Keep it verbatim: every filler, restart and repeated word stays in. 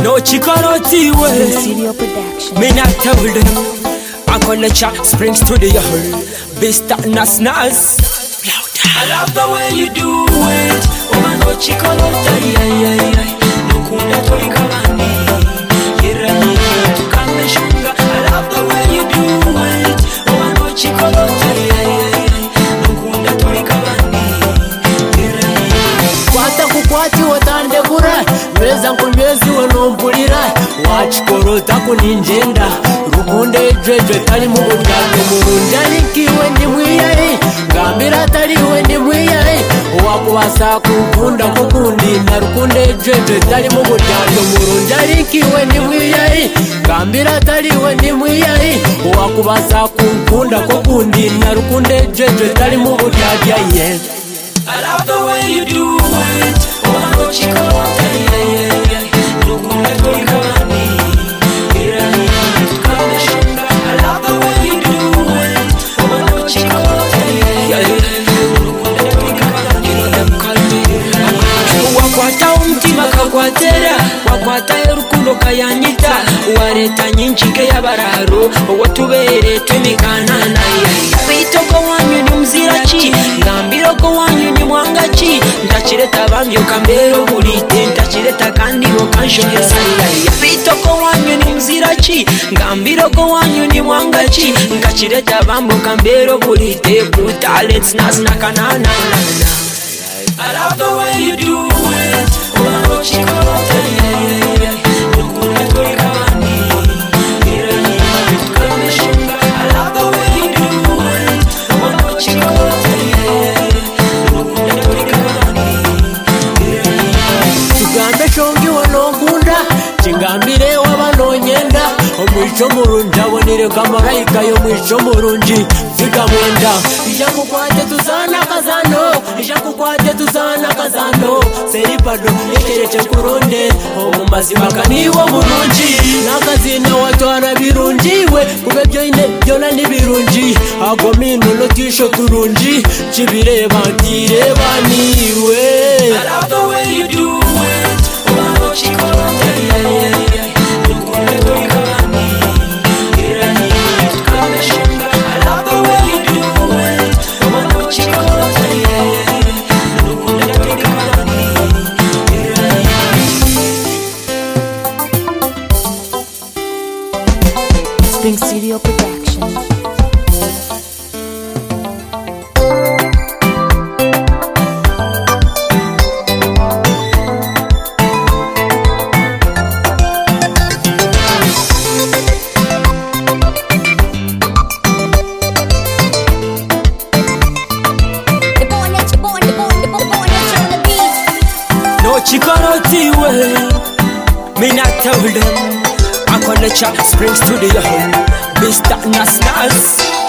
No chikoroti way. Studio production. Me not tell them. I'm gonna chat springs to the yard. Beast that nas nas. I love the way you do it. Oh my no chikorota yeah yeah yeah. Nukunda tolika bani. Yerani tukame shunga. I love the way you do it. Oh my no chikorota yeah yeah yeah. Nukunda tolika bani. Yerani. Kwata kukwati watande kura. Weza nkunywezi wanompulira. Wachikorota kuninjenda. Rukunde dreje tali mu muryango murunjani kiwe ndi mwiyayi. Gambira taliwe ndi mwiyayi. Wakubasa kukunda kukundi. Na rukunde dreje tali mu muryango murunjani kiwe ndi mwiyayi. Gambira taliwe ndi mwiyayi. Wakubasa kukunda kukundi. Na rukunde dreje tali mu muryango yeah. I love the way you do it. Oh my God, chikorota yeah yeah yeah. Nukunda tolika bani. Yerani tukame shunga. I love the way you do it. Oh my God, chikorota yeah yeah yeah. Nukunda tolika bani. You know them call me. Wakwata umutima kakwatera. Wakwata erukundo kayanyita. Wareta nyinchike yabararo. Watubere twemikanana yeah. Bitoko wanyu ni mzirachi. Ngambiro ko wanyu ni mwangachi. Ndachireta bambyo kambero bulite. Ndachireta kandi bokanshoya sayaya. Bitoko wanyu ni mzirachi. Ngambiro ko wanyu ni mwangachi. Ndachireta bambyo kambero bulite. Good talents nas nakanana. I love the way you do it. Oh my God, chikorota yeah yeah yeah. Nukunda tolika bani. Yerani tukame shunga. I love the way you do it. Oh my God, chikorota yeah yeah yeah. Nukunda tolika bani. Yerani. Tugambe shongi wanokunda. Chingambire wabanonyenda. Omwicho murunji abonere kamarayika yo mwicho murunji. Fika mwenda. Ishakukwate tuzana kazano. Ishakukwate tuzana kazano. Seripado ekereche kuronde. Omumazima kaniwo murunji. Nakazina watwara birunjiwe. Kubebyo ine byona ni birunji. Agomino lotisho turunji. Chibireba ntireba niwe. I love the way you do it. Oh my God, chikorota yeah yeah yeah. Nukunda tolika bani. Yerani tukame shunga. I love the way you do it. Oh my God, chikorota yeah yeah yeah. Nukunda tolika bani. Yerani. Spring Studio production. No chikoroti way. Me not tell them. I'm gonna chat springs to the yard. Beast that nas nas.